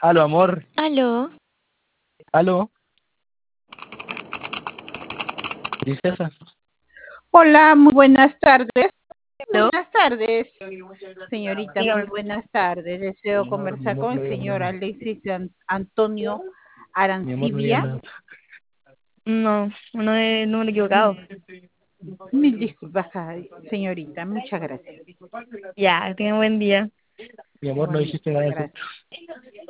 Aló, amor. Aló, Aló, princesa. Hola, muy buenas tardes. aló, Buenas tardes, señorita, muy dígame. buenas tardes. Deseo Mi conversar amor, con el no digas señor nada. Antonio Mi amor, no digas Arancibia. nada. No, no es el número Mm, equivocado. Mil disculpas, señorita, muchas gracias. Ya, tenga buen día. Mi amor, no Igualmente, dijiste nada de eso. gracias.